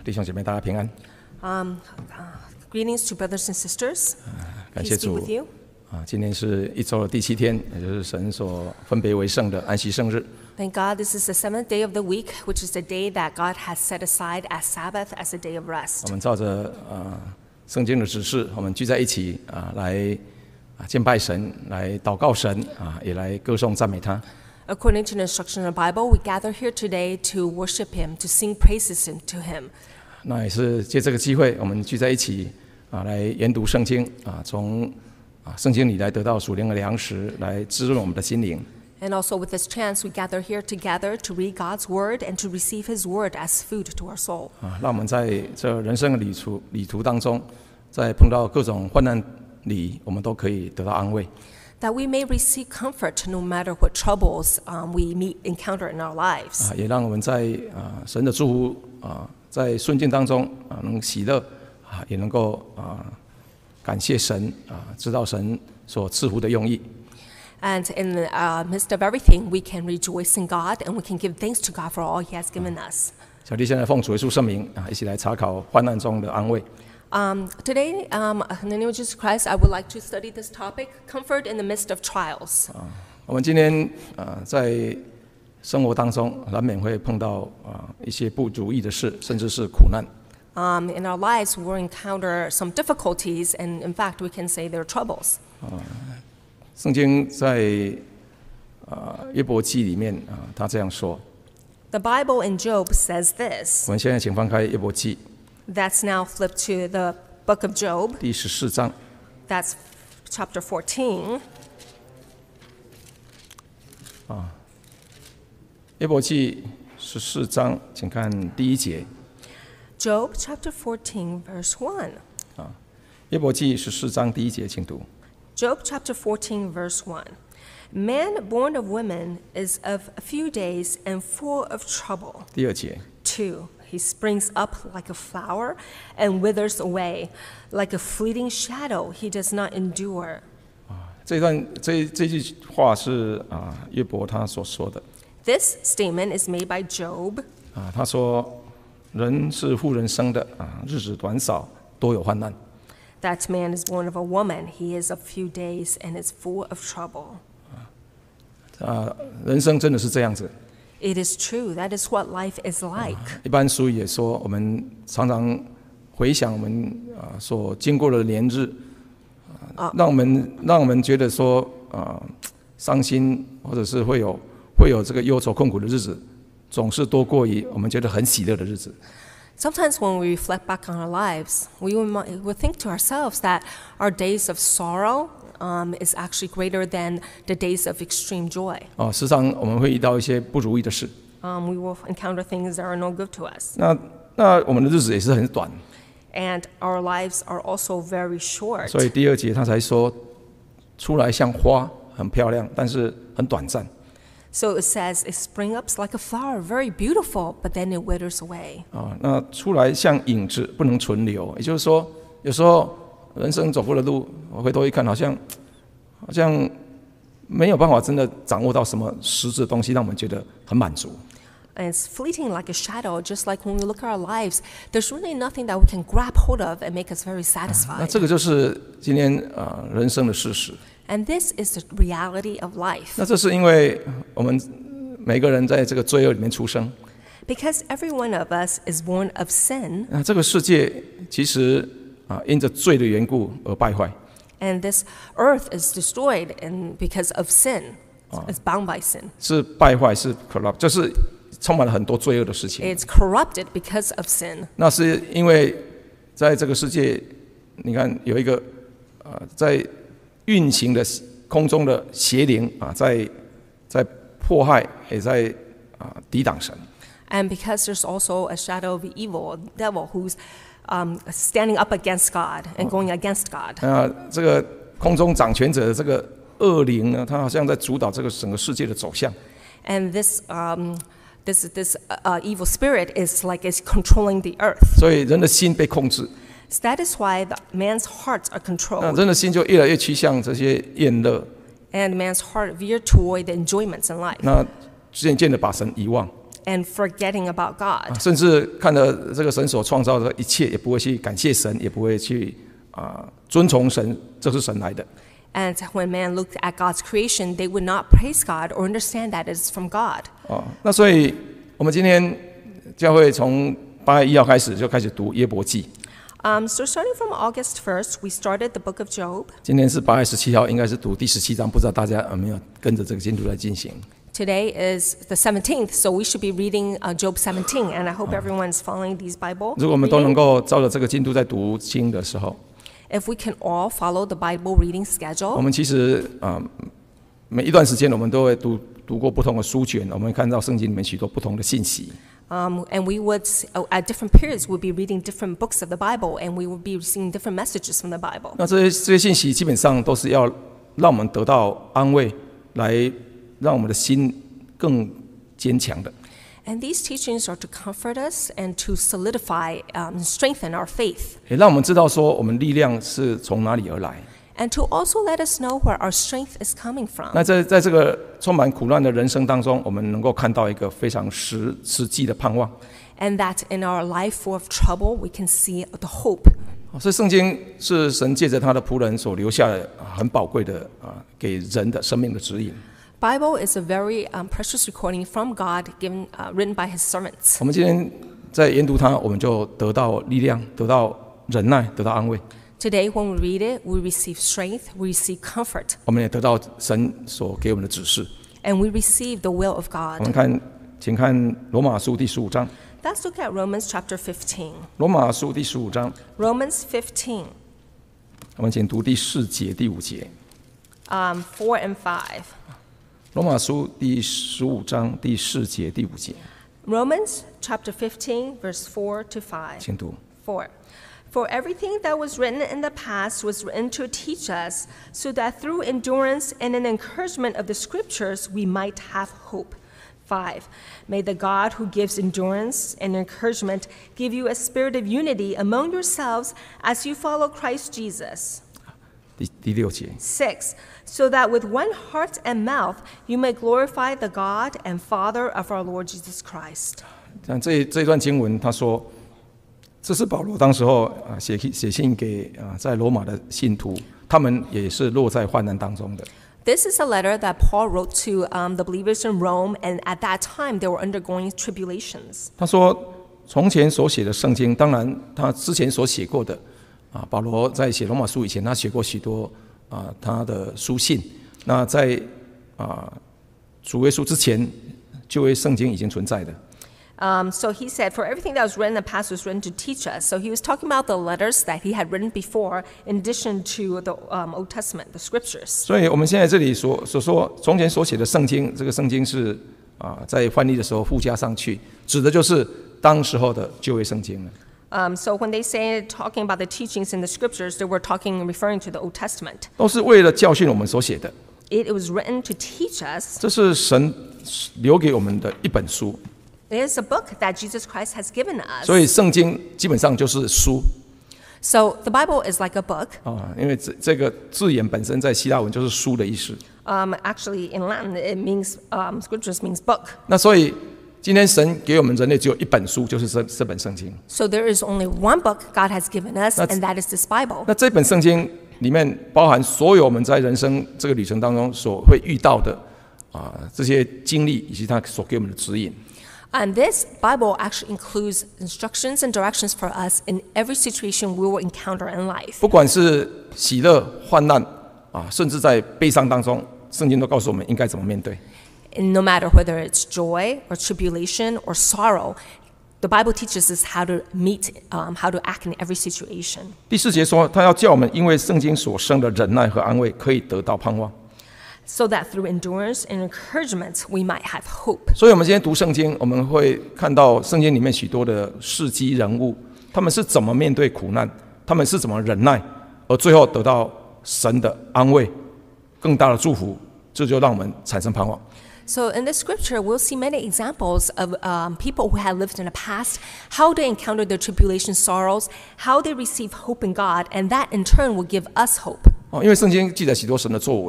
弟兄姐妹，大家平安。 Greetings to brothers and sisters. 感谢 Peace be 主 with you. 今天是一周的第7天，也就是神所分别为圣的安息圣日。 Thank God this is the seventh day of the week, which is the day that God has set aside as Sabbath, as a day of 我 rest. 们照着圣经的指示，我们聚在一起来敬拜神，来祷告神也来歌颂赞美他。 According to the instruction of the Bible, we gather here today to worship Him, to sing praises to Him. 那也是借这个机会，我们聚在一起来研读圣经从圣经里来得到属灵的粮食，来滋润我们的心灵。 And also with this chance, we gather here together to read God's Word and to receive His Word as food to our soul. 让我们在这人生的旅途当中，在碰到各种患难里，我们都可以得到安慰。 That we may receive comfort no matter what troubles we encounter in our lives. 也让我们在神的祝福在顺境当中能喜乐也能够感谢神知道神所赐福的用意。 And in the midst of everything, we can rejoice in God and we can give thanks to God for all He has given us. 小弟现在奉主耶稣圣名一起来查考患难中的安慰。 Today, in the name of Jesus Christ, I would like to study this topic, comfort in the midst of trials. 我们今天在生活当中难免会碰到一些不如意的事，甚至是苦难。 In our lives, we'll encounter some difficulties, and in fact, we can say they're troubles. 圣经在约伯记里面他这样说。 The Bible in Job says this. 我们现在请翻开约伯记。 That's now flipped to the book of Job. 第14章。 That's chapter 14. 约伯记14章，请看第1节。 Job chapter 14, verse 1. 约伯记14章第1节，请读。 Job chapter 14, verse 1. Man born of woman is of a few days and full of trouble. 第2节。 2. He springs up like a flower and withers away. Like a fleeting shadow, he does not endure. 这句话是约伯他所说的。 This statement is made by Job. 他说，人是妇人生的日子短少，多有患难。 That man is born of a woman. He is of few days and is full of trouble. 人生真的是这样子。 It is true. That is what life is like. 一般俗语也说，我们常常回想我们所经过的年日，让我们觉得说伤心，或者是会有这个忧愁困苦的日子，总是多过于我们觉得很喜乐的日子。 Sometimes when we reflect back on our lives, we would think to ourselves that our days of sorrow is actually greater than the days of extreme joy. 时常我们会遇到一些不如意的事。 We will encounter things that are no good to us. 那我们的日子也是很短。 And our lives are also very short. 所以第2节他才说，出来像花，很漂亮，但是很短暂。 So it says it springs up like a flower, very beautiful, but then it withers away. 那出来像影子，不能存留。也就是说，有时候人生走过的路，我回头一看，好像没有办法真的掌握到什么实质的东西，让我们觉得很满足。 And it's fleeting like a shadow, just like when we look at our lives, there's really nothing that we can grab hold of and make us very 那 satisfied. 这个就是今天人生的事实。 And this is the reality of life. 那这是因为我们每个人在这个罪恶里面出生。 Because every one of us is born of sin. 那这个世界其实因着罪的缘故而败坏。 And this earth is destroyed because of sin. It's bound by sin. 是败坏，是 corrupt， 就是充满了很多罪恶的事情。 It's corrupted because of sin. 那是因为在这个世界，你看有一个在运行的空中的邪灵在迫害，也在抵挡神。 And because there's also a shadow of evil, a devil who's standing up against God and going against God. 这个空中掌权者的这个恶灵呢，他好像在主导这个整个世界的走向。 And this evil spirit is controlling the earth. 所以人的心被控制。 So that is why man's hearts are 那 controlled. 人的心就越来越趋向这些厌乐。 And man's heart veered toward the enjoyments in life. 那渐渐的把神遗忘。 and forgetting about God. 甚至看了这个神所创造的一切，也不会去感谢神，也不会去遵从神，这是神来的。 And when man looked at God's creation, they would not praise God or understand that it's from God. 那所以我们今天教会从8月1号开始就开始读约伯记。 So starting from August 1st, we started the book of Job. 今天是8月17号，应该是读第17章，不知道大家有没有跟着这个进度来进行。 Today is the 17th, so we should be reading Job 17, and I hope everyone's following these Bible 如果我们都能 reading. 够照着这个进度在读经的时候， If we can all follow the Bible reading 我 schedule, 们其实每一段时间我们都会读过不同的书卷，我们会看到圣经里面许多不同的信息。 and we would, at different periods, we'll be reading different books of the Bible, and we will be receiving different messages from the Bible. 那这些信息基本上都是要让我们得到安慰，来让我们的心更坚强的。 And these teachings are to comfort us and to solidify, strengthen our faith, 也让我们知道说我们力量是从哪里而来。 and to also let us know where our strength is coming from. 那在这个充满苦难的人生当中，我们能够看到一个非常实际的盼望。 And that in our life full of trouble, we can see the hope. 所以圣经是神借着他的仆人所留下的很宝贵的给人的生命的指引。 Bible is a very precious recording from God, written by His servants. 我们今天在研读它，我们就得到力量，得到忍耐，得到安慰。 Today, when we read it, we receive strength, we receive comfort, 我们也得到神所给我们的指示。 and we receive the will of 我 God. 们请看罗马书第15章。 Let's look at Romans chapter 15. 罗马书第15章， Romans 15, 我们请读第4节、第5节。 4 and 5. 罗马书第15章第4节、第5节， Romans chapter 15, verse 4 to 5. 请读。 4. For everything that was written in the past was written to teach us, so that through endurance and an encouragement of the Scriptures we might have hope. 5. May the God who gives endurance and encouragement give you a spirit of unity among yourselves as you follow Christ Jesus. 第6节， 6. So that with one heart and mouth you may glorify the God and Father of our Lord Jesus Christ. 像这一段经文，他说，这是保罗当时候写信给在罗马的信徒，他们也是落在患难当中的。 This is a letter that Paul wrote to the believers in Rome, and at that time they were undergoing tribulations. 他说，从前所写的圣经，当然他之前所写过的保罗在写罗马书以前，他写过许多他的书信。那在主耶稣之前，旧约圣经已经存在的。 So he said, for everything that was written in the past was written to teach us. So he was talking about the letters that he had written before, in addition to the Old Testament, the Scriptures. 所以我们现在这里所说从前所写的圣经，这个圣经是在翻译的时候附加上去，指的就是当时候的旧约圣经了。 So when they say talking about the teachings in the Scriptures, they were referring to the Old Testament. 都是为了教训我们所写的。 It was written to teach us. 这是神留给我们的一本书。 It is a book that Jesus Christ has given us. 所以圣经基本上就是书 So the Bible is like a book. 因为这个字眼本身在希腊文就是书的意思。 Actually, in Latin, it means Scriptures means book. 那所以今天神给我们人类只有一本书，就是这本圣经。 So there is only one book God has given us, and that is this Bible. 那这本圣经里面包含所有我们在人生这个旅程当中所会遇到的这些经历，以及他所给我们的指引。 And this Bible actually includes instructions and directions for us in every situation we will encounter in life. 不管是喜乐、患难甚至在悲伤当中，圣经都告诉我们应该怎么面对。 And no matter whether it's joy or tribulation or sorrow, the Bible teaches us how to meet, how to act in every situation. 第4节说，他要叫我们因为圣经所生的忍耐和安慰，可以得到盼望。 So that through endurance and encouragement, we might have hope. 所以，我们今天读圣经，我们会看到圣经里面许多的事迹人物，他们是怎么面对苦难，他们是怎么忍耐，而最后得到神的安慰，更大的祝福，这就让我们产生盼望。 So in this scripture, we'll see many examples of people who have lived in the past, how they encountered their tribulation, sorrows, how they receive hope in God, and that in turn will give us hope. 因为圣经记载许多神的作为，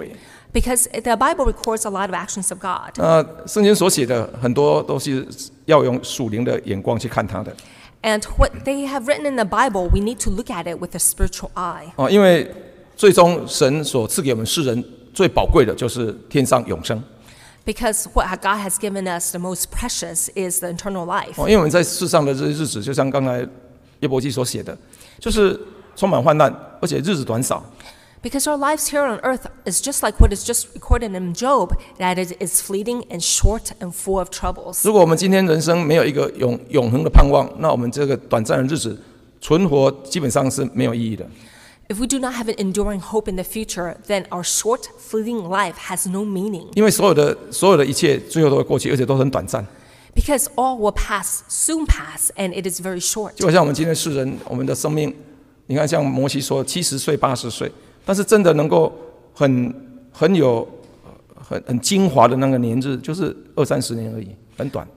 Because the Bible records a lot of actions of God. 那圣经所写的很多都是要用属灵的眼光去看它的。 And what they have written in the Bible, we need to look at it with a spiritual eye. 因为最终神所赐给我们世人最宝贵的就是天上永生。 Because what God has given us the most precious is the eternal life. 因为我们在世上的这些日子，就像刚才约伯记所写的，就是充满患难，而且日子短少。 Because our lives here on earth is just like what is just recorded in Job, that it is fleeting and short and full of troubles. 如果我们今天人生没有一个永恒的盼望，那我们这个短暂的日子存活基本上是没有意义的。 If we do not have an enduring hope in the future, then our short, fleeting life has no meaning. 因为所有的一切最后都会过去，而且都很短暂。 Because all will pass, soon pass, and it is very short. 就好像我们今天世人，我们的生命，你看像摩西说70岁、80岁，但是真的能够很精华的那个年日，就是20-30年而已，很短。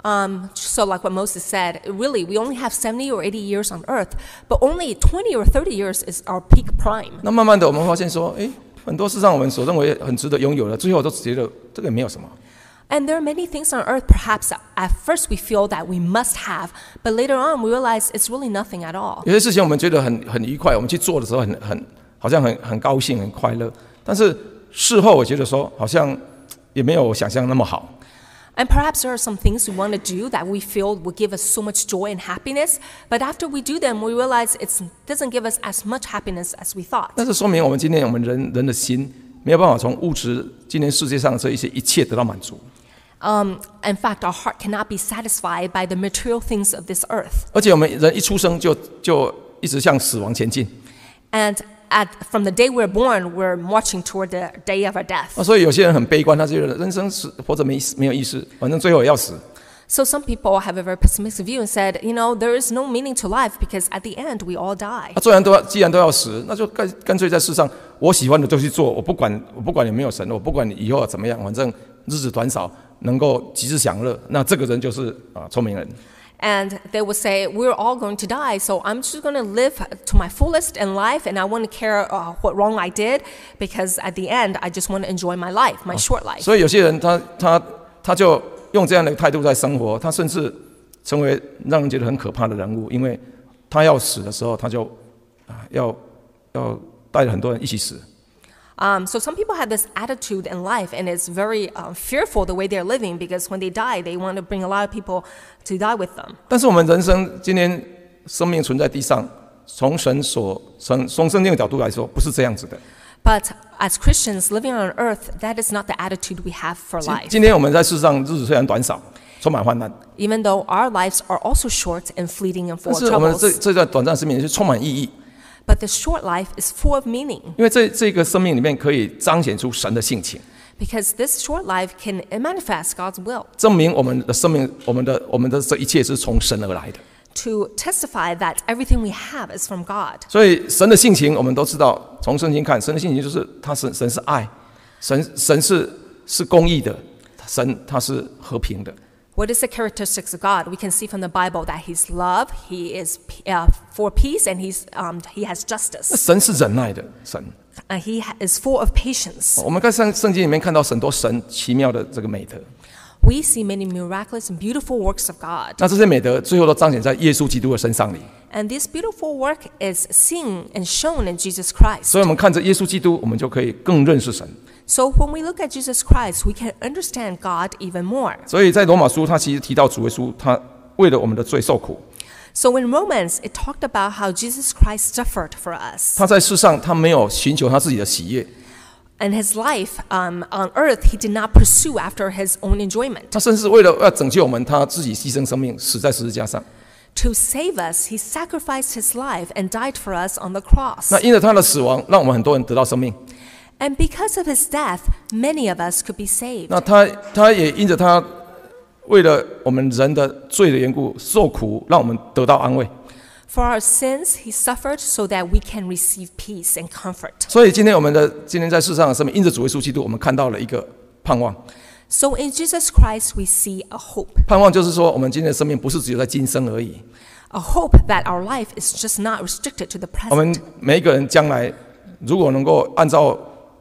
So like what Moses said, really, we only have 70 or 80 years on earth, but only 20 or 30 years is our peak prime. 那慢慢的我们发现说，很多事上我们所认为很值得拥有的，最后都觉得这个也没有什么。 And there are many things on earth, perhaps at first we feel that we must have, but later on we realize it's really nothing at all. 有些事情我们觉得很愉快，我们去做的时候好像很高兴、很快乐，但是事后我觉得说好像也没有想象那么好。 And perhaps there are some things we want to do that we feel will give us so much joy and happiness, but after we do them, we realize it doesn't give us as much happiness as we thought. 但是说明我们今天我们人的心没有办法从物质今天世界上这一切得到满足。 In fact, our heart cannot be satisfied by the material things of this earth. 而且我们人一出生就一直向死亡前进。 And from the day we're born, we're marching toward the day of our death. 所以有些人很悲观，他觉得人生活着没有意思，反正最后也要死。 So some people have a very pessimistic view and said, there is no meaning to life because at the end we all die. 既然都要死，那就干脆在世上我喜欢的都去做，我不管有没有神，我不管你以后怎么样，反正日子短少，能够及时享乐，那这个人就是聪明人。 And they would say, we're all going to die, so I'm just going to live to my fullest in life, and I wouldn't care what wrong I did, because at the end, I just want to enjoy my life, my short life. 所以有些人他就用这样的态度在生活，他甚至成为让人觉得很可怕的人物，因为他要死的时候，他就要带着很多人一起死。 So some people have this attitude in life, and it's very fearful the way they're living, because when they die, they want to bring a lot of people to die with them. 但是我们人生今天生命存在地上，从圣经的角度来说，不是这样子的。 But as Christians living on earth, that is not the attitude we have for life. 今天我们在世上日子虽然短少，充满患难， Even though our lives are also short and fleeting and full 但 of 是我们 troubles, 这段短暂生命是充满意义。 but the short life is full of meaning. 因为这个生命里面可以彰显出神的性情， Because this short life can manifest God's will, 证明我们的生命，我们的这一切是从神而来的。 to testify that everything we have is from God. 所以神的性情我们都知道，从圣经看，神的性情就是神是爱，神是公义的，他是和平的。 What is the characteristics of God? We can see from the Bible that He's love, He is for peace, and He has justice. 神是忍耐的神， He is full of patience. 我们在圣经里面看到很多神奇妙的这个美德。 We see many miraculous and beautiful works of God. 那这些美德最后都彰显在耶稣基督的身上里。 And this beautiful work is seen and shown in Jesus Christ. 所以我们看着耶稣基督，我们就可以更认识神。 So when we look at Jesus Christ, we can understand God even more. 所以在罗马书，他其实提到主耶稣，他为了我们的罪受苦。 So in Romans, it talked about how Jesus Christ suffered for us. 他在世上，他没有寻求他自己的喜悦， In his life on earth, he did not pursue after his own enjoyment. 他甚至为了要拯救我们，他自己牺牲生命，死在十字架上。 To save us, he sacrificed his life and died for us on the cross. 那因着他的死亡，让我们很多人得到生命。 And because of his death, many of us could be saved. 那他也因着他为了我们人的罪的缘故受苦，让我们得到安慰。 For our sins, he suffered so that we can receive peace and comfort. 所以今天在世上的生命，因着主耶稣基督，我们看到了一个盼望。 So in Jesus Christ, we see a hope. 盼望就是说，我们今天的生命不是只有在今生而已。 A hope that our life is just not restricted to the 我们 present. 每一个人将来，如果能够按照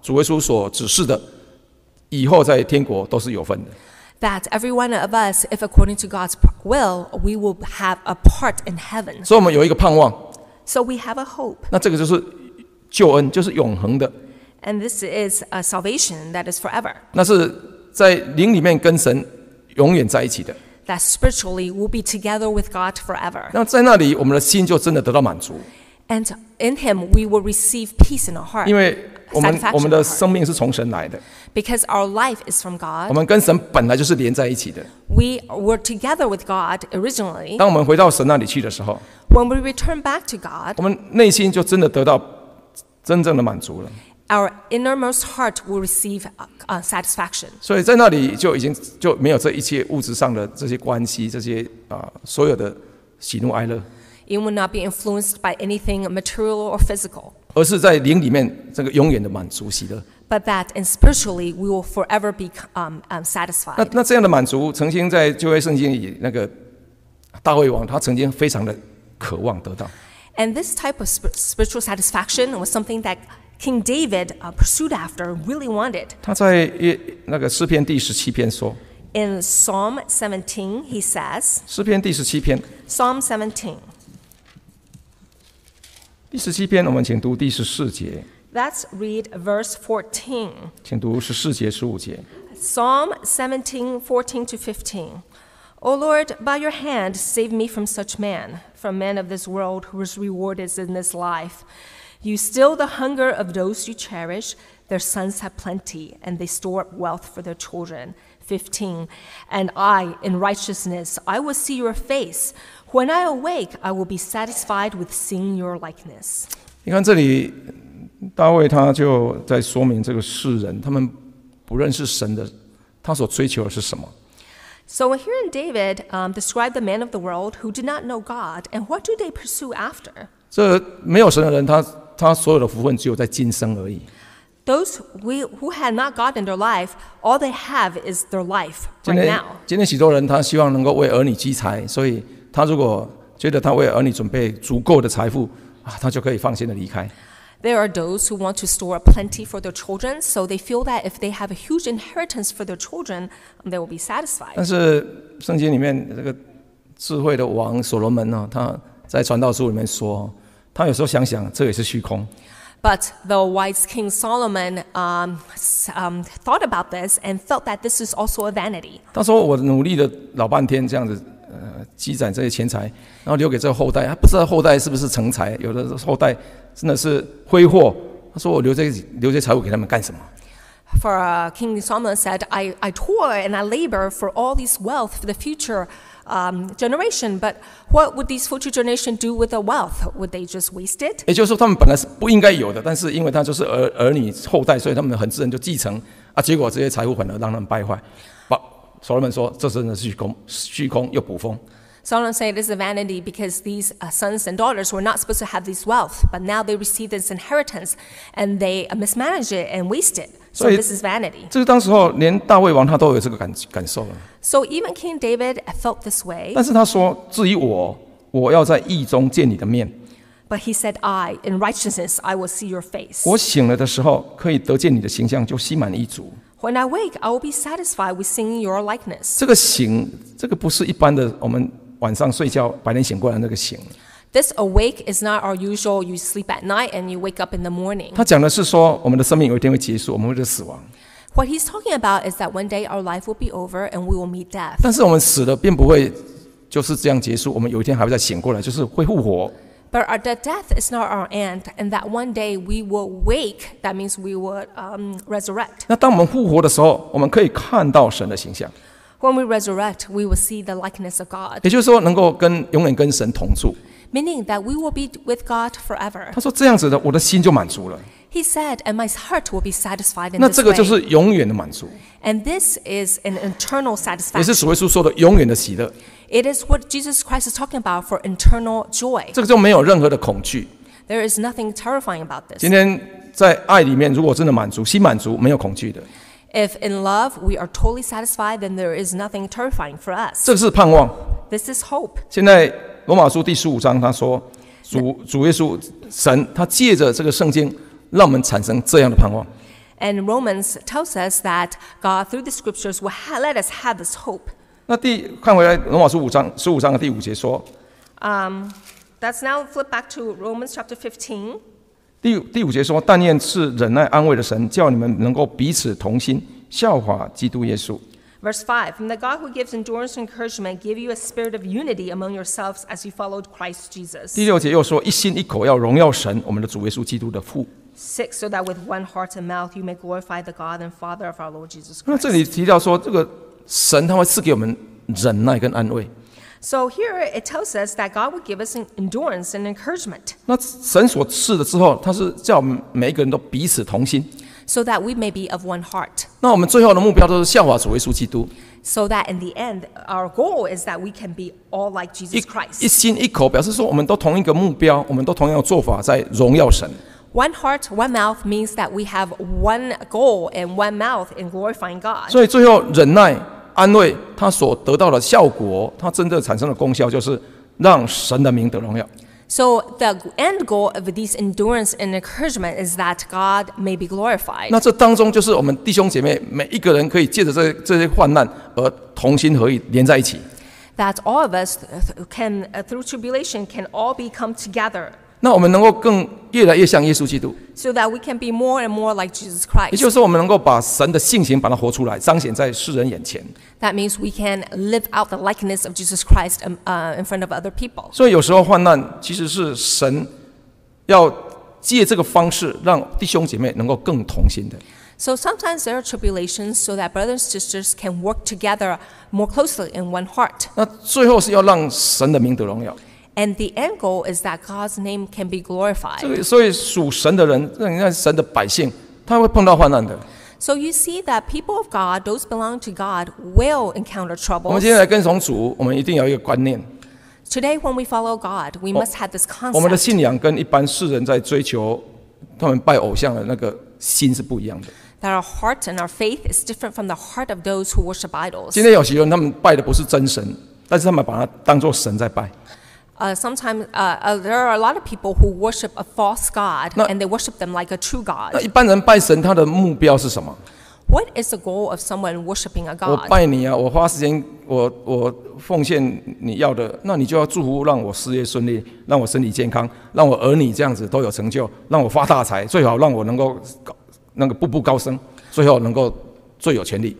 主耶稣所指示的，以后在天国都是有份的。 That every one of us, if according to God's will, we will have a part in heaven. 所以我们有一个盼望， So we have a hope. 那这个就是救恩，就是永恒的。 And this is a salvation that is forever. 那是在灵里面跟神永远在一起的。 That spiritually we'll be together with God forever. 那在那里，我们的心就真的得到满足， And in Him we will receive peace in our heart. 因为我们 Satisfaction 我们的 in our heart. 生命是从神来的， Because our life is from 我 God. 们跟神本来就是连在一起的。 We were together with God originally. 当我们回到神那里去的时候， When we return back to God, 我们内心就真的得到真正的满足了。 our innermost heart will receive satisfaction. 所以在那里就已经就没有这一切物质上的这些关系，这些所有的喜怒哀乐， It will not be influenced by anything material or physical, 而是在灵里面这个永远的满足喜乐。 but that and spiritually we will forever be satisfied. 那这样的满足，曾经在旧约圣经里，那个大卫王他曾经非常的渴望得到。 And this type of spiritual satisfaction was something that King David pursued after, really wanted. 他在那个诗篇第17篇说， In Psalm 17, he says, 诗篇第17篇， Psalm 17, 第17篇，我们请读第14节， let's read verse 14. 请读14节、15节。 Psalm 17, 14 to 15. O Lord, by your hand save me from such man, from men of this world whose reward is in this life. You still the hunger of those you cherish. Their sons have plenty, and they store up wealth for their children. 15. And I, in righteousness, I will see your face. When I awake, I will be satisfied with seeing your likeness. 你看这里，大卫他就在说明这个世人，他们不认识神的，他所追求的是什么？ So here in David described the men of the world who did not know God, and what do they pursue after? 这没有神的人，他所有的福分只有在今生而已。 Those who had not God in their life, all they have is their life 今 right 天 now. 今天许多人他希望能够为儿女积财，所以他如果觉得他为儿女准备足够的财富他就可以放心的离开。 There are those who want to store up plenty for their children, so they feel that if they have a huge inheritance for their children, they will be satisfied. 但是圣经里面这个智慧的王所罗门呢，他在传道书里面说，他有时候想想这也是虚空。 But the wise King Solomon thought about this and felt that this is also a vanity. 他说：“我努力了老半天，这样子积攒这些钱财，然后留给这个后代，他不知道后代是不是成才，有的后代真的是挥霍。他说：我留这些财物给他们干什么？” For King Solomon said, I toil and I labor for all this wealth for the future generation, but what would these future generation do with the wealth? Would they just waste it? 也就是说，他们本来是不应该有的，但是因为他就是儿女后代，所以他们很自然就继承结果这些财物反而让他们败坏。所罗门说：“这真的是虚空又捕风。” Solomon said it is a vanity because these sons and daughters were not supposed to have this wealth, but now they receive this inheritance and they mismanage it and waste it. So this is vanity. 这是当时候连大卫王他都有这个感受了。 So even King David felt this way. 但是他说：“至于我要在义中见你的面。” But he said, I, in righteousness, I will see your face. 我醒了的时候，可以得见你的形象，就心满意足。 When I wake, I will be satisfied with seeing your likeness. 这个醒，这个不是一般的我们晚上睡觉白天醒过来那个醒。 This awake is not our usual, you sleep at night and you wake up in the morning. 他讲的是说，我们的生命有一天会结束，我们会死亡。 What he's talking about is that one day our life will be over and we will meet death. 但是我们死了，并不会就是这样结束，我们有一天还会再醒过来，就是会复活。 But the death is not our end, and that one day we will wake. That means we will resurrect. 那当我们复活的时候，我们可以看到神的形象， When we resurrect, we will see the likeness of God, 也就是说，能够永远跟神同住。 meaning that we will be with God forever. 他说这样子的，我的心就满足了。 He said, and my heart will be satisfied in 那 this 这个就 way. 是永远的满足， And this is an eternal 也是 satisfaction. 主耶稣说的永远的喜乐。 It is what Jesus Christ is talking about for eternal joy. 这个就没有任何的恐惧。 There is nothing terrifying about this. 今天在爱里面，如果真的满足，心满足，没有恐惧的， If in love we are totally satisfied, then there is nothing terrifying for us. 这是盼望。 This is hope. 现在罗马书第15章他说，主耶稣神他借着这个圣经，让我们产生这样的盼望。 And Romans tells us that God, through the scriptures, will let us have this hope. 那看回来罗马书15章的第5节说， Let's now flip back to Romans chapter 15. 第5节说，但愿是忍耐安慰的神，叫你们能够彼此同心，效法基督耶稣。 Verse 5, And the God who gives endurance and encouragement give you a spirit of unity among yourselves as you followed Christ Jesus. 第6节又说，一心一口要荣耀神，我们的主耶稣基督的父。 6, So that with one heart and mouth you may glorify the God and Father of our Lord Jesus 那 Christ. 这里提到说，这个神他会赐给我们忍耐跟安慰。 So here it tells us that God would give us an endurance and encouragement, 那神所赐的之后，他是叫我们每一个人都彼此同心。 so that we may be of one heart. 那我们最后的目标都是效法主耶稣基督， So that in the end, our goal is that we can be all like 一 Jesus Christ. 心一口，表示说我们都同一个目标，我们都同样的做法，在荣耀神。 One heart, one mouth means that we have one goal and one mouth in glorifying God. 所以最后忍耐、安慰，它所得到的效果，它真正产生的功效，就是让神的名得荣耀。 So the end goal of these endurance and encouragement is that God may be glorified. 那这当中就是我们弟兄姐妹每一个人可以借着这些患难而同心合意连在一起。 That all of us can, through tribulation, can all become together, 那我们能够越来越像耶稣基督， so that we can be more and more like Jesus 也 Christ. 就是说，我们能够把神的性情把它活出来，彰显在世人眼前。 That means we can live out the likeness of Jesus Christ in front of other people. 所以有时候患难其实是神要借这个方式让弟兄姐妹能够更同心的。 So sometimes there are tribulations so that brothers and sisters can work together more closely in one heart. 那最后是要让神的名得荣耀。 And the end goal is that God's name can be glorified. 所以属神的人，你看神的百姓，他会碰到患难的。 So you see that people of God, those belong to God, will encounter 我们 troubles. 今天来跟从主，我们一定要有一个观念， Today, when we follow God, we must have this 我们的 concept 信仰跟一般世人在追求他们拜偶像的那个心是不一样的。 that our heart and our faith is different from the heart of those who worship idols. 今天有些人他们拜的不是真神，但是他们把它当作神在拜。 Sometimes there are a lot of people who worship a false god, 那- and they worship them like a true 那 god. 一般人拜神，他的目标是什么？ What is the goal of someone worshiping a 我 god? 拜你啊，我花时间，我奉献你要的，那你就要祝福，让我事业顺利，让我身体健康，让我儿女这样子都有成就，让我发大财，最好让我能够步步高升，最后能够最有权利。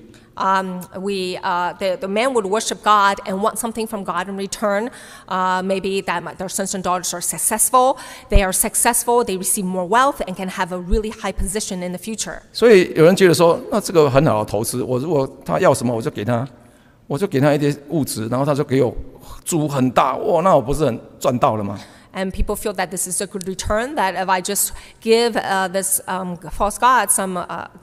The man would worship God and want something from God in return. Maybe that their sons and daughters are successful. They are successful. They receive more wealth and can have a really high position in the future. 所以有人觉得说，那这个很好的投资，我如果他要什么，我就给他一点物质，然后他就给我祝福很大，哇，那我不是很赚到了吗？ And people feel that this is a good return. That if I just give this false god some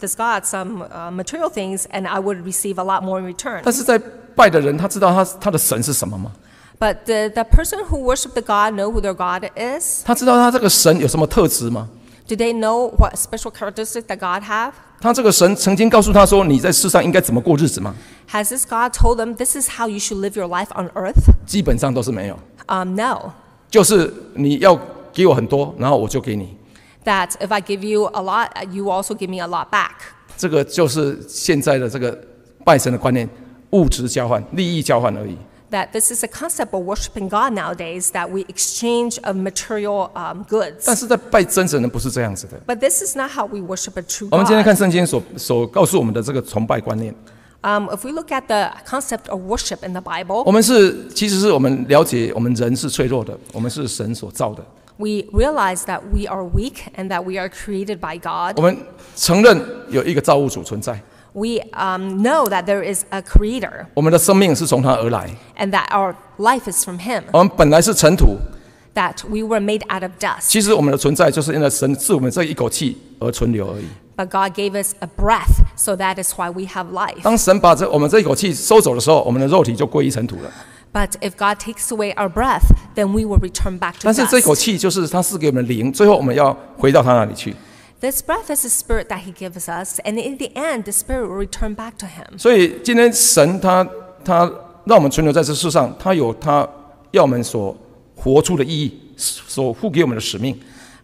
material things, and I would receive a lot more in return. 但是在拜的人，他知道他的神是什么吗？ But the person who worship the god know who their god is. 他知道他这个神有什么特质吗？ Do they know what special characteristics that God have? 他这个神曾经告诉他说，你在世上应该怎么过日子吗？ Has this God told them this is how you should live your life on earth? 基本上都是没有， No. 就是你要给我很多，然后我就给你。 That if I give you a lot, you also give me a lot back. 这个就是现在的这个拜神的观念，物质交换、利益交换而已。 That this is a concept of worshiping God nowadays, that we exchange of material 但 goods. 是在拜真神的不是这样子的。 But this is not how we worship a true 我们今天 God. 看圣经所告诉我们的这个崇拜观念， If we look at the concept of worship in the Bible, 我们其实是我们了解我们人是脆弱的，我们是神所造的。 we realize that we are weak and that we are created by God. 我们承认有一个造物主存在， We know that there is a creator 我们的生命是从他而来， and that our life is from him, 我们本来是尘土。 that we were made out of dust. 其实我们的存在就是因为神赐我们这一口气而存留而已。 But God gave us a breath, so that is why we have life. 当神把我们这一口气收走的时候，我们的肉体就归于尘土了。 But if God takes away our breath, then we will return back to 但是这口 dust. 气就是他赐给我们的灵，最后我们要回到他那里去。 This breath is the spirit that He gives us, and in the end, the spirit will return back to Him. 所以今天神他让我们存留在这世上，他有他要我们所活出的意义，所付给我们的使命。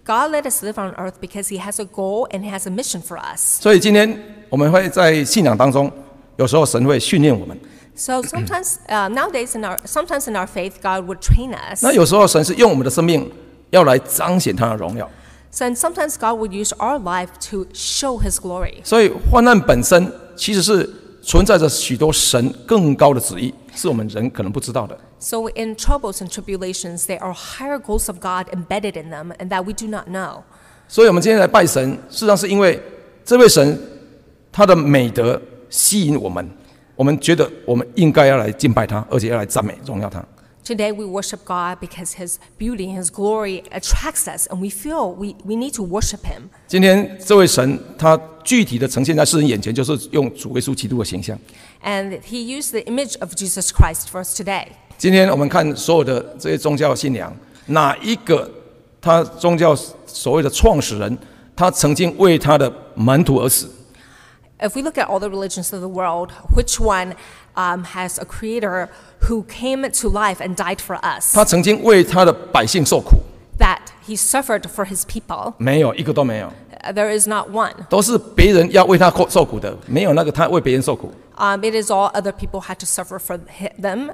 God let us live on earth because He has a goal and He has a mission for us. 所以今天我们会在信仰当中，有时候神会训练我们。 So sometimes, nowadays, sometimes in our faith, God would train us. 那有时候神是用我们的生命要来彰显他的荣耀。 So and sometimes God would use our life to show His glory. 所以患难本身其实是存在着许多神更高的旨意，是我们人可能不知道的。 So in troubles and tribulations, there are higher goals of God embedded in them, and that we do not know. 所以我们今天来拜神，事实上是因为这位神他的美德吸引我们，我们觉得我们应该要来敬拜他，而且要来赞美荣耀他。 Today we worship God because His beauty and His glory attracts us, and we feel we need to worship Him. 今天这位神他具体的呈现在世人眼前，就是用主耶稣基督的形象。 And He used the image of Jesus Christ for us today. 今天我们看所有的这些宗教信仰，哪一个他宗教所谓的创始人，他曾经为他的门徒而死？ If we look at all the religions of the world, which one has a creator who came to life and died for us? 他曾经为他的百姓受苦？ That He suffered for His people? 没有，一个都没有， There is not one. 都是别人要为他受苦的，没有那个他为别人受苦。 It is all other people had to suffer for him,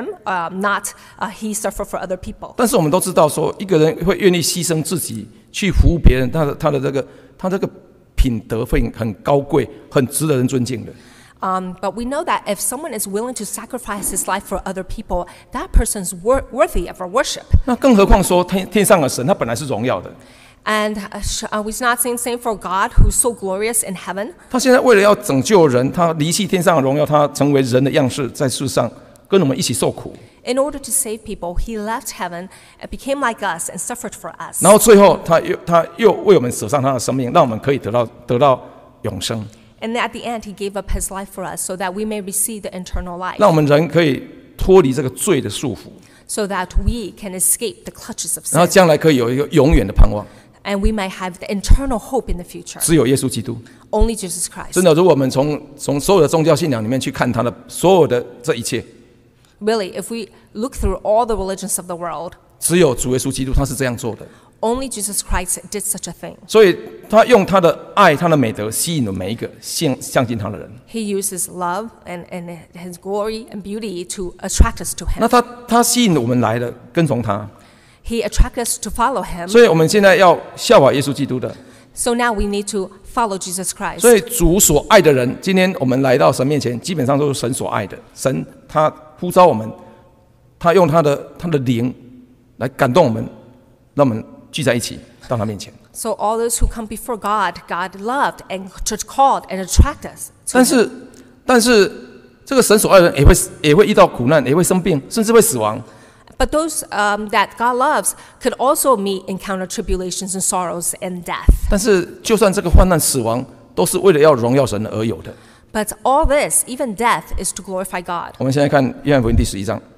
not he suffered for other people. 但是我们都知道说，一个人会愿意牺牲自己去服务别人，他这个品德会很高贵，很值得人尊敬的。 But we know that if someone is willing to sacrifice his life for other people, that person's worthy of our worship. 那更何况说天上的神，他本来是荣耀的。 And we're not saying same for God, who's so glorious in heaven. 他现在为了要拯救人，他离弃天上的荣耀，他成为人的样式，在世上跟我们一起受苦。 In order to save people, He left heaven and became like us and suffered for us. 然后最后他又为我们舍上他的生命，让我们可以得到永生。 And at the end, He gave up His life for us so that we may receive the eternal life. 让我们人可以脱离这个罪的束缚， So that we can escape the clutches of 然后 sin. 将来可以有一个永远的盼望。 And we may have the eternal hope in the future. 只有耶稣基督。 Only Jesus Christ. 真的，如果我们从所有的宗教信仰里面去看他的所有的这一切， Really, if we look through all the religions of the world, 只有主耶稣基督他是这样做的。 only Jesus Christ did such a thing. 所以他用他的爱、他的美德吸引了每一个相信他的人。 He uses love and His glory and beauty to attract us to 那 Him. 他吸引我们来了，跟从他。 He attracts us to follow Him. 所以我们现在要效法耶稣基督的。 So now we need to follow Jesus Christ. 所以主所爱的人，今天我们来到神面前，基本上都是神所爱的。神他呼召我们，他用他的灵来感动我们，让我们聚在一起到他面前。 So all those who come before God, God loved and called and attract us. 但是这个神所爱的人也会遇到苦难，也会生病，甚至会死亡。 But those that God loves could also encounter tribulations and sorrows and death. 但是就算这个患难、死亡，都是为了要荣耀神而有的。 But all this, even death, is to glorify God. 我们现在看约翰福音第11章，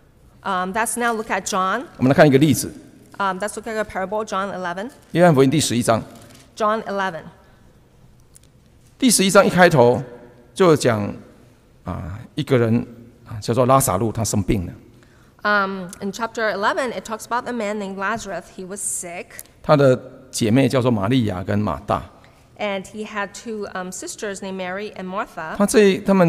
Let's now look at John. 我们来看一个例子。 Let's look at a parable, John 11. 约翰福音第11章， John 11. 第11章一开头就讲一个人叫做拉撒路，他生病了。 In chapter 11, it talks about a man named Lazarus. He was sick, 他的姐妹叫做玛利亚跟马大。 and he had two sisters named Mary and Martha. 他们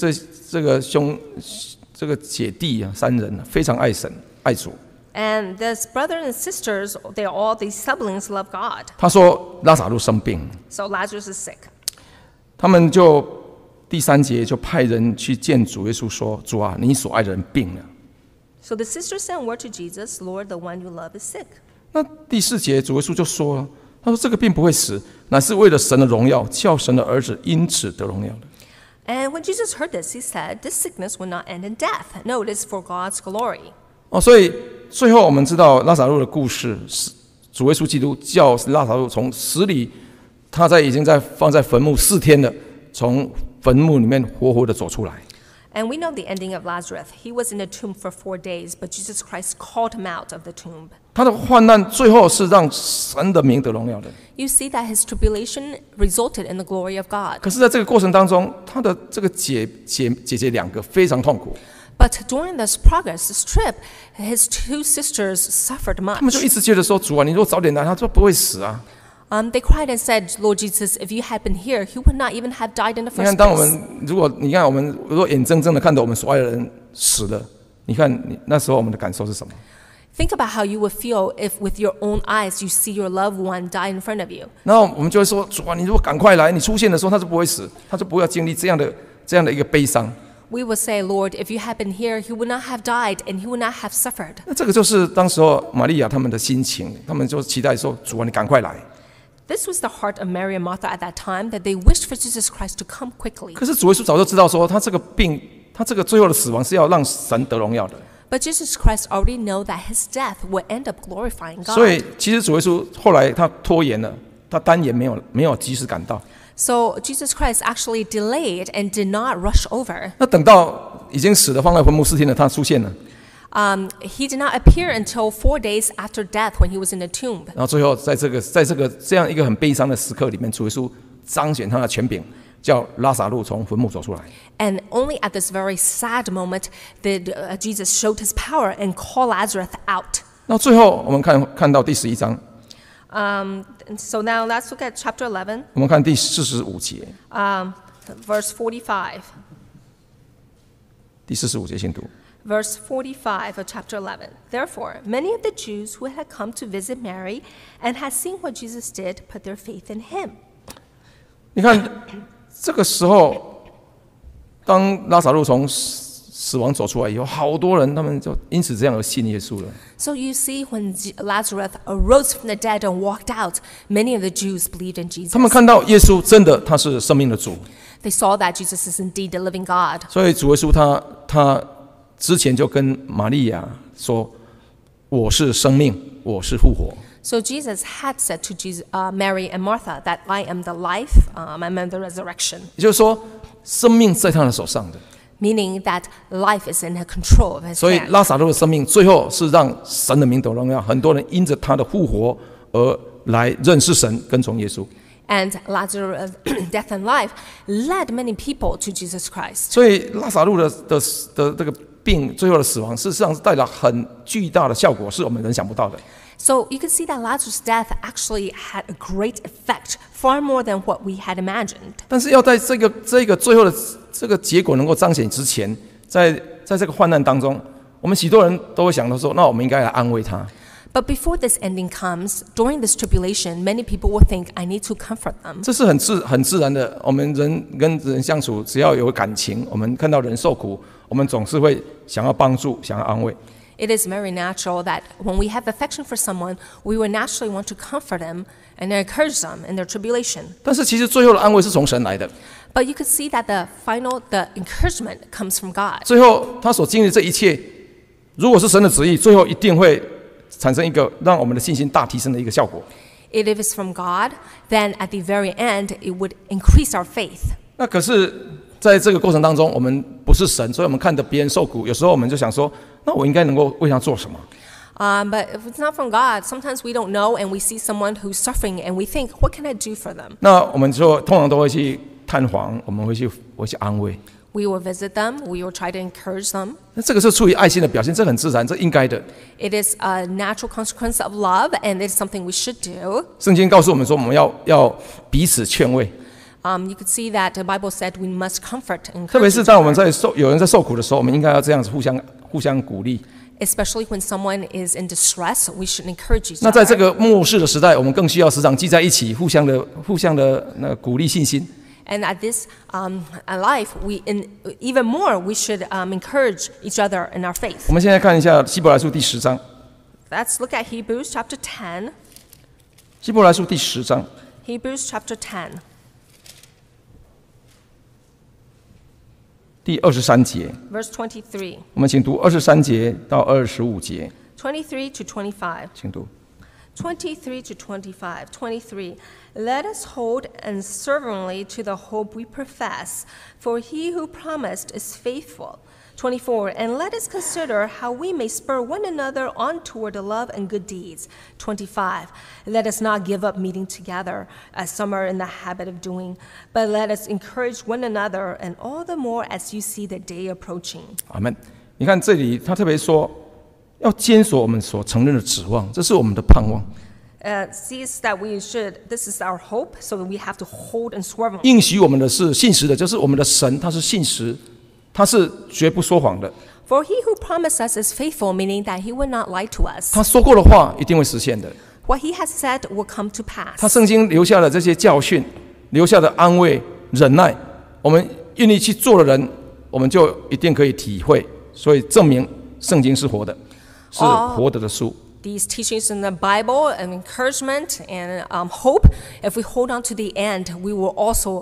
这个姐弟三人非常爱神爱主。 And this brother and sisters, these siblings love God. 他说拉撒路生病， So Lazarus is sick. 他们就第3节就派人去见主耶稣说：“主啊，你所爱的人病了。” So the sisters sent word to Jesus, Lord, the one you love is sick. 那第4节主耶稣就说了，他说这个病不会死，乃是为了神的荣耀，叫神的儿子因此得荣耀的。 And when Jesus heard this, he said, this sickness will not end in death. No, it is for God's glory. 所以最后我们知道拉撒路的故事，主耶稣基督叫拉撒路从死里，他已经放在坟墓4天了，从坟墓里面活活的走出来。 And we know the ending of Lazarus. He was in the tomb for 4 days, but Jesus Christ called him out of the tomb. 他的患难最后是让神的名得荣耀的。 You see that his tribulation resulted in the glory of God. 可是在这个过程当中，他的这个姐姐2个非常痛苦。 But But during this trip, his two sisters suffered 他们就 much. 一直觉得说，主啊，你如果早点来，他说不会死啊。 They cried and said, Lord Jesus, if you had been here, he would not even have died in the 你看， first 当我 place. 们如果眼睁睁的看到我们所爱的人死了，你看你那时候我们的感受是什么？ Think about how you would feel if with your own eyes you see your loved one die in front of you. 然后我们就会说，主啊，你如果赶快来，你出现的时候他就不会死，他就不会要经历这样的一个悲伤。 We would say, Lord, if you had been here, he would not have died and he would not have suffered. 那这个就是当时候玛利亚他们的心情，他们就期待说，主啊，你赶快来。 This was the heart of Mary and Martha at that time, that they wished for Jesus Christ to come quickly. 可是主耶稣早就知道说，他这个病，他这个最后的死亡是要让神得荣耀的。 But Jesus Christ already knew that his death would end up glorifying 所以 God. 其实主耶稣后来他拖延了，他单延没有及时赶到。 So Jesus Christ actually delayed and did not rush over. 那等到已经死了，放在坟墓4天了，他出现了。 He did not appear until 4 days after death when he was in the tomb. 然后最后在这样一个很悲伤的时刻里面，主耶稣彰显他的权柄，叫拉撒路从坟墓走出来。 And only at this very sad moment did Jesus showed his power and call Lazarus out. 那最后我们看到第11章， So now let's look at chapter 11, 我们看第45节， verse 45. 第45节请读。 Verse 45 of chapter 11. Therefore, many of the Jews who had come to visit Mary and had seen what Jesus did put their faith in him. 你看这个时候，当拉撒路从死亡走出来以后，好多人他们就因此这样而信耶稣了。 So you see, when Lazarus arose from the dead and walked out, many of the Jews believed in Jesus. 他们看到耶稣真的他是生命的主， They saw that Jesus is indeed the living God. 所以主耶稣他之前就跟玛利亚说：“我是生命，我是复活。” So Jesus had said to Mary and Martha that I am the life, I am the resurrection, 也就是说，生命在他的手上的。 meaning that life is in the control of his 所以 hand. 拉撒路的生命最后是让神的名得荣耀，很多人因着他的复活而来认识神，跟从耶稣。 And Lazarus' death and life led many people to Jesus Christ. 所以拉撒路的这个病最后的死亡，事实上是带来很巨大的效果，是我们人想不到的。 So you can see that Lazarus' death actually had a great effect, far more than what we had imagined. 但是要在这个最后的这个结果能够彰显之前，在这个患难当中，我们许多人都会想到说，那我们应该来安慰他。 But before this ending comes, during this tribulation, many people will think, I need to comfort them. 这是很自然的，我们人跟人相处，只要有感情，我们看到人受苦，我们总是会想要帮助，想要安慰。 It is very natural that when we have affection for someone, we will naturally want to comfort them and encourage them in their tribulation. 但是其实最后的安慰是从神来的， But you could see that the encouragement comes from God. 最后他所经历的这一切，如果是神的旨意，最后一定会产生一个让我们的信心大提升的一个效果。 If it is from God, then at the very end, it would increase our faith. 那可是在这个过程当中，我们不是神，所以我们看着别人受苦，有时候我们就想说，那我应该能够为他做什么？ But if it's not from God, sometimes we don't know and we see someone who's suffering and we think, what can I do for them? 那我们就通常都会去探访，我们会去安慰。 We will visit them, we will try to encourage them. 那这个是出于爱心的表现，这很自然，这应该的。 It is a natural consequence of love and it is something we should do. 圣经告诉我们说，我们要彼此劝慰， You could see that the Bible said we must comfort and 特别 encourage 是 each 当我们 other, 有人在受苦的时候，我们应该要这样子互相鼓励。 especially when someone is in distress, we should encourage each 那在这 other. 个末世的时代，我们更需要时常聚在一起，互相的那鼓励信心。 And at this life, even more, we should encourage each other in our faith. 我们现在看一下希伯来书第10章， Let's look at Hebrews chapter 10. 希伯来书第10章 Hebrews chapter 10, 第23节， verse 23. 我们请读23节到25节， 23 to 25. 请读。 23 to 25. 23. Let us hold unswervingly to the hope we profess, for he who promised is faithful. 24. And let us consider how we may spur one another on toward love and good deeds. 25. Let us not give up meeting together, as some are in the habit of doing, but let us encourage one another, and all the more as you see the day approaching. 阿门。 你看这里，他特别说要坚守我们所承认的指望，这是我们的盼望。 Sees that we should, this is our hope, so that we have to hold and swerve on. 应许我们的是信实的，就是我们的神，他是信实，他是绝不说谎的。 For he who promised us is faithful, meaning that he will not lie to us. 他说过的话一定会实现的。 What he has said will come to pass. 他圣经留下的这些教训，留下的安慰、忍耐，我们愿意去做的人，我们就一定可以体会。所以证明圣经是活的，是活着的书。 These teachings in the Bible and encouragement and hope, if we hold on to the end, we will also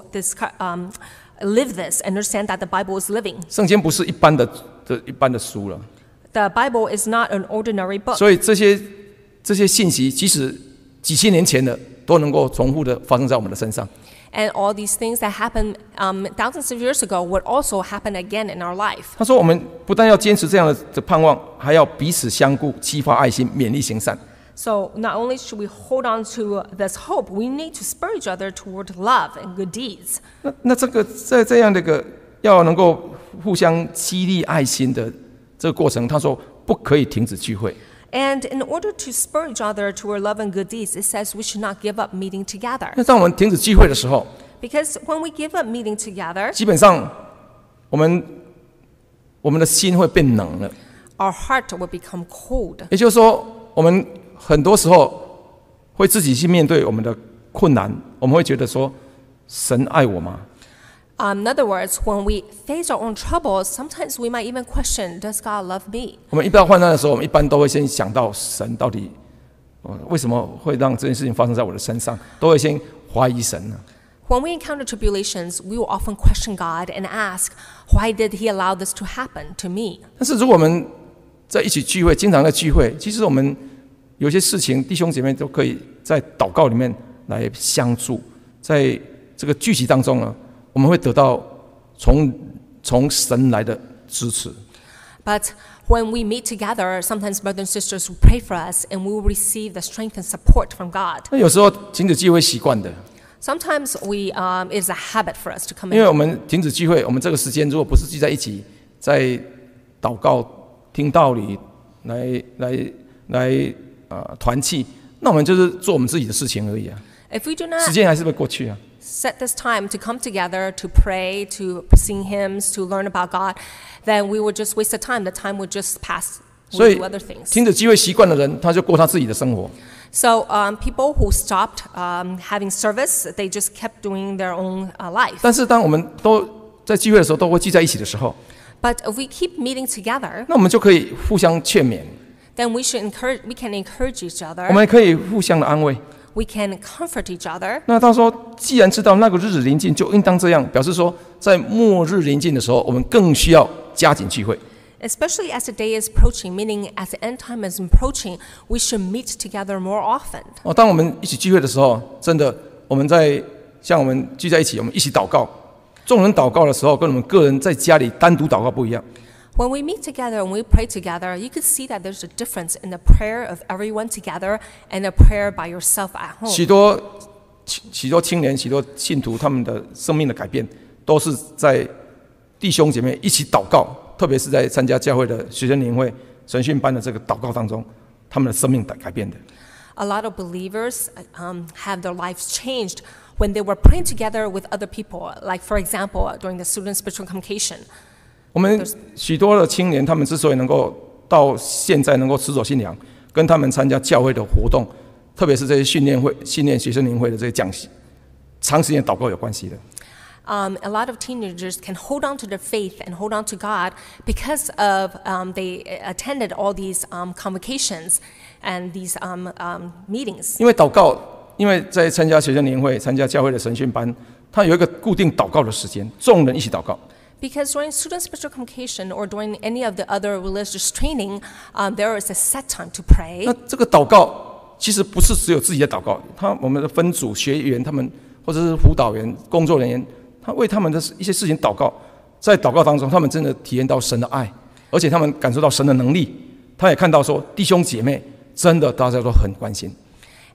live this, understand that the Bible is living. 圣经不是一般的书了。 The Bible is not an ordinary book. 所以这些信息，即使几千年前的，都能够重复的发生在我们的身上。 And all these things that happened thousands of years ago would also happen again in our life. 他说，我们不但要坚持这样的盼望，还要彼此相顾，激发爱心，勉励行善。 So not only should we hold on to this hope, we need to spur each other toward love and good deeds. 那这个在这样的一个要能够互相激励爱心的这个过程，他说不可以停止聚会。 And in order to spur each other toward love and good deeds, it says we should not give up meeting together. 那当我们停止聚会的时候， Because when we give up meeting together, 基本上我们的心会变冷了。 our heart will become cold. 也就是说，我们很多时候会自己去面对我们的困难，我们会觉得说，神爱我吗？ In other words, when we face our own troubles, sometimes we might even question, does God love me? 我们一到患难的时候，我们一般都会先想到神到底为什么会让这件事情发生在我的身上，都会先怀疑神呢。 When we encounter tribulations, we will often question God and ask, why did He allow this to happen to me? 但是如果我们在一起聚会，经常在聚会，其实我们有些事情，弟兄姐妹都可以在祷告里面来相助，在这个聚集当中呢，我们会得到从神来的支持。 But when we meet together, sometimes brothers and sisters will pray for us, and we will receive the strength and support from God. 那有时候停止聚会习惯的。 Sometimes it is a habit for us to come 因为 in. 我们停止聚会，我们这个时间如果不是聚在一起，在祷告、听道理、来团契，那我们就是做我们自己的事情而已啊。 If we do 时 not 间还是会过去啊。 set this time to come together, to pray, to sing hymns, to learn about God, then we would just waste the time. The time would just pass. 所 We'll 以 do other things. 停止聚会习惯的人，他就过他自己的生活。 So people who stopped having service, they just kept doing their own life. 但是当我们都在聚会的时候，都会聚在一起的时候， But if we keep meeting together, 那我们就可以互相劝勉， then we can encourage each 我 other. 们可以互相的安慰。 We can comfort each other. 那他说，既然知道那个日子临近，就应当这样，表示说，在末日临近的时候，我们更需要加紧聚会。 Especially as the day is approaching, meaning as the end time is approaching, we should meet together more often. 当我们一起聚会的时候，真的，我们像我们聚在一起，我们一起祷告。众人祷告的时候，跟我们个人在家里单独祷告不一样。 When we meet together and we pray together, you can see that there's a difference in the prayer of everyone together and the prayer by yourself at home. 许多青年、许多信徒，他们的生命的改变，都是在弟兄姐妹一起祷告，特别是在参加教会的学生年会、神训班的这个祷告当中，他们的生命改变的。 A lot of believers have their lives changed when they were praying together with other people, like, for example, during the student spiritual convocation. 我们许多的青年，他们之所以能够到现在能够持守信仰，跟他们参加教会的活动，特别是这些训练学生年会的这些讲习，长时间祷告有关系的。 A lot of teenagers can hold on to their faith and hold on to God because of they attended all these convocations and these meetings. 因为祷告，因为在参加学生年会、参加教会的神训班，它有一个固定祷告的时间，众人一起祷告。 Because during student spiritual convocation or during any of the other religious training, there is a set time to pray. 那这个祷告其实不是只有自己的祷告，我们的分组学员他们或者是辅导员、工作人员，他为他们的一些事情祷告，在祷告当中，他们真的体验到神的爱，而且他们感受到神的能力，他也看到说弟兄姐妹真的大家都很关心。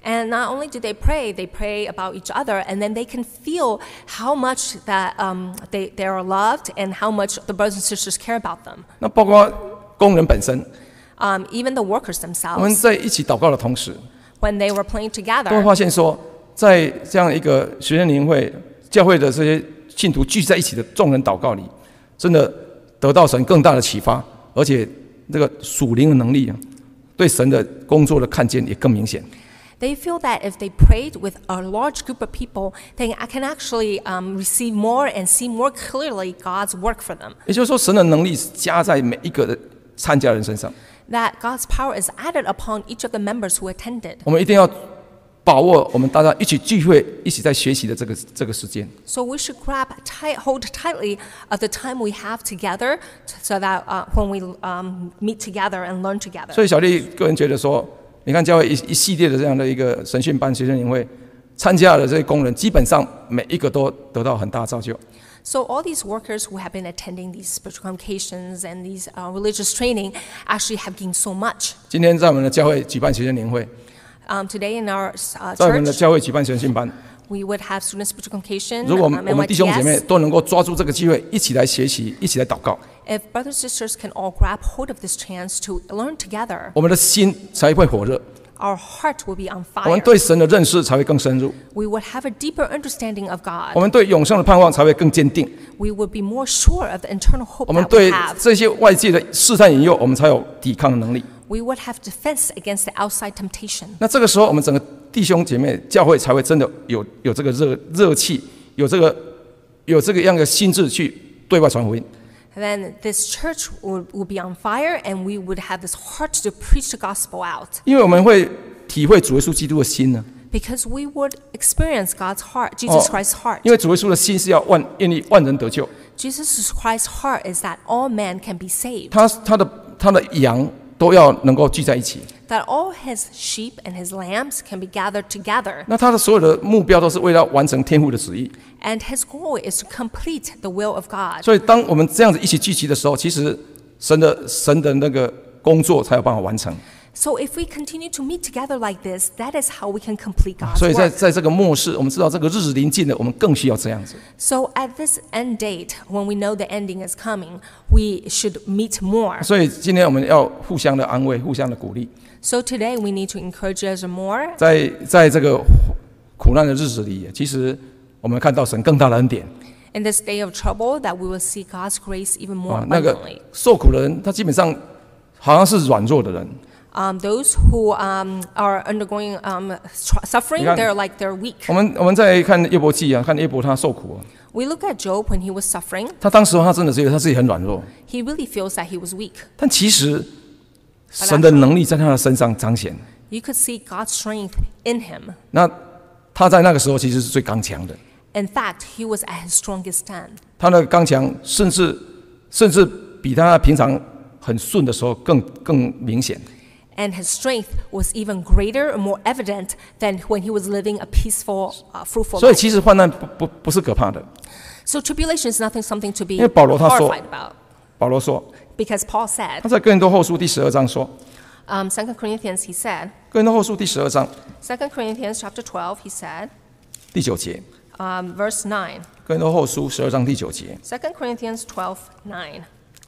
And not only do they pray about each other, and then they can feel how much that they are loved and how much the brothers and sisters care about them. 那包括工人本身， Even the workers 我们 themselves, 在一起祷告的同时， when they were praying 都会 together, 发现说，在这样一个学生灵会、教会的这些信徒聚在一起的众人祷告里，真的得到神更大的启发，而且这个属灵的能力，对神的工作的看见也更明显。 they feel that if they prayed with a large group of people, they can actually receive more and see more clearly God's work for them. 也就是说，神的能力是加在每一个的参加人身上。 That God's power is added upon each of the members who attended. 我们一定要把握我们大家一起聚会、一起在学习的这个时间。 So we should hold tightly of the time we have together, so that when we meet together and learn together. 所以小弟个人觉得说，你看教会一系列的这样的一个神训班、学生营会，参加的这些工人，基本上每一个都得到很大的造就。 So all these workers who have been attending these spiritual convocations and these religious training actually have gained so much. 今天在我们的教会举办学生营会， Today in our 在我们的 church, 教会举办神训班。 we would have student spiritual convocation, 如果我们弟兄姐妹 MYTS. 都能够抓住这个机会，一起来学习，一起来祷告， If brothers and sisters can all grab hold of this chance to learn together, 我们的心才会火热， our heart will be on 我们 fire. 对神的认识才会更深入， We would have a deeper understanding of 我 God. 们对永生的盼望才会更坚定， We would be more sure of the internal hope 我们 that we 对 have. 这些外界的试探引诱，我们才有抵抗的能力。 We would have defense against the outside temptation. 那这个时候，我们整个弟兄姐妹教会才会真的有这个热气，有这个样的心智去对外传福音。 Then this church would be on fire, and we would have this heart to preach the gospel out. 因为我们会体会主耶稣基督的心呢， Because we would experience God's heart, Jesus Christ's heart. 因为主耶稣的心是要愿意万人得救， Jesus Christ's heart is that all men can be saved, 他的羊都要能够聚在一起。 that all his sheep and his lambs can be gathered together, 那他的所有的目标都是为了完成天父的旨意。 and his goal is to complete the will of God. 所以，当我们这样子一起聚集的时候，其实神的那个工作才有办法完成。 So if we continue to meet together like this, that is how we can complete God's 所以 work. 在这个末世，我们知道这个日子临近了，我们更需要这样子。 So at this end date, when we know the ending is coming, we should meet more. 所以今天我们要互相的安慰，互相的鼓励。 So today we need to encourage each other more. 在这个苦难的日子里，其实我们看到神更大的恩典。 In this day of trouble, that we will see God's grace even more 那个 abundantly. 受苦的人，他基本上好像是软弱的人。 Those who are undergoing suffering, 你看， they're weak. 我们在看约伯记啊，看约伯他受苦啊， We look at Job when he was suffering. 他当时他真的觉得他自己很软弱， He really feels that he was weak. 但其实神的能力在他的身上彰显。 You could see God's strength in him. 那他在那个时候其实是最刚强的， In fact, he was at his strongest stand. 他的刚强甚至比他平常很顺的时候更明显。 And his strength was even greater and more evident than when he was living a peaceful, fruitful 所以 life. 其实患难不是可怕的。 So tribulation is something to be 因为保罗他说， horrified about. 保罗说， Because Paul said, 他在哥林多后书第12章说， 2 Corinthians, he said, 哥林多后书第12章 2 Corinthians chapter 12, he said, 第9节， verse 9. 哥林多后书12章第9节， 2 Corinthians 12, 9.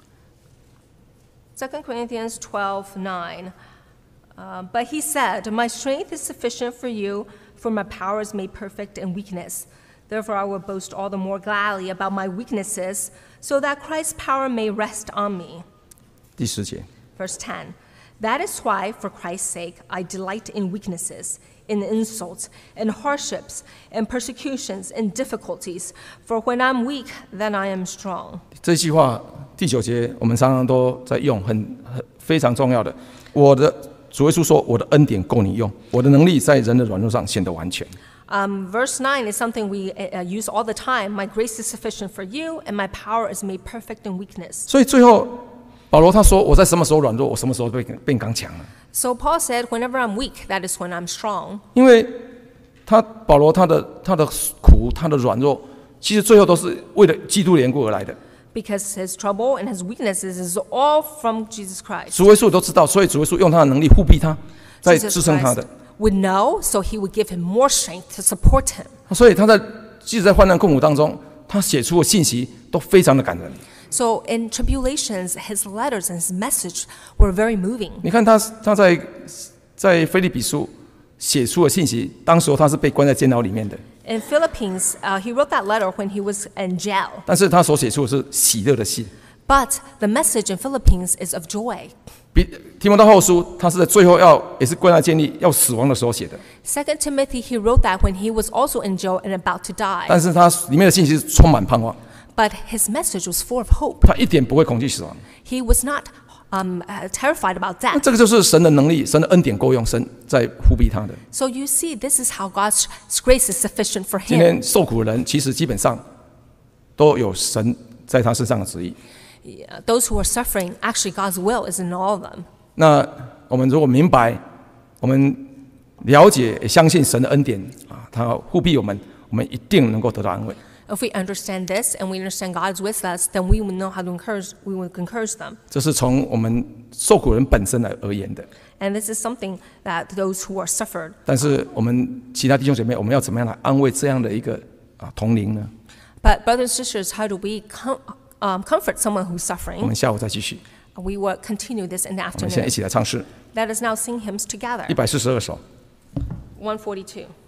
2 Corinthians 12, 9. But he said, My strength is sufficient for you, for my power is made perfect in weakness. Therefore I will boast all the more gladly about my weaknesses, so that Christ's power may rest on me. 第10节， Verse 10. That is why, for Christ's sake, I delight in weaknesses, in insults, in hardships, in persecutions, in difficulties. For when I'm weak, then I am strong. 这句话第9节我们常常都在用，非常重要的。主耶稣说：“我的恩典够你用，我的能力在人的软弱上显得完全。” Verse 9 is something we use all the time. My grace is sufficient for you, and my power is made perfect in weakness. 所以最后，保罗他说：“我在什么时候软弱，我什么时候变刚强了。” So Paul said, whenever I'm weak, that is when I'm strong. 因为保罗他的苦，他的软弱，其实最后都是为了基督的缘故而来的。 Because his trouble and his weaknesses is all from Jesus Christ. 主耶稣都知道，所以主耶稣用他的能力护庇他，在支撑他的。 would know, so he would give him more strength to support him. 所以即使在患难困苦当中，他写出的信息都非常的感人。 So in tribulations, his letters and his message were very moving. 你看他在腓立比书写出的信息，当时他是被关在监牢里面的。 In Philippines, he wrote that letter when he was in jail. 但是他所写出的是喜乐的信。 But the message in Philippines is of joy. 提摩太后书，他是在最后也是关在监狱要死亡的时候写的。 2 Timothy, he wrote that when he was also in jail and about to die. 但是他里面的信息是充满盼望。 But his message was full of hope. 他一点不会恐惧死亡。 He was not terrified about 那 death. 这个就是神的能力，神的恩典够用，神在护庇他的。 So you see, this is how God's grace is sufficient for 今 him. 天受苦的人，其实基本上都有神在他身上的旨意。 Those who are suffering, actually God's will is in all of them. 那我们如果明白，我们了解，也相信神的恩典啊，他护庇我们，我们一定能够得到安慰。 If we understand this and we understand God's with us, then we will know how to encourage. We will encourage them. 这是从我们受苦人本身而言的。 And this is something that those who are suffered. 但是我们其他弟兄姐妹，我们要怎么样来安慰这样的一个同龄呢？ But brothers and sisters, how do we comfort someone who's 我 suffering? 们下午再继续。 We will continue this in the 我们现在一 afternoon. 起来唱诗 Let us now sing hymns together. 142首。 142.